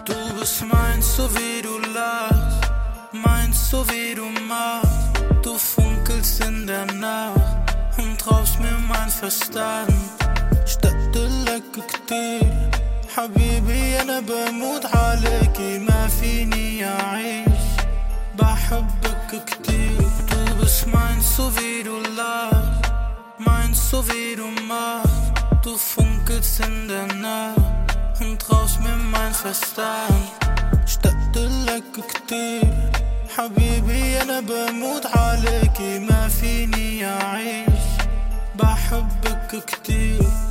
Du bist meins, so wie du lachst, meins, so wie du machst. Du funkelst in der Nacht und raubst mir mein Verstand. اشتقت لك كتير حبيبي، أنا بموت عليكي، ما فيني أعيش، بحبك كتير. Du bist meins, so wie du lachst, meins, so wie du machst. Du funkelst in der Nacht und raubst mir mein Verstand. اشتقت لك كتير حبيبي، أنا بموت عليكي، ما فيني أعيش، بحبك كتير.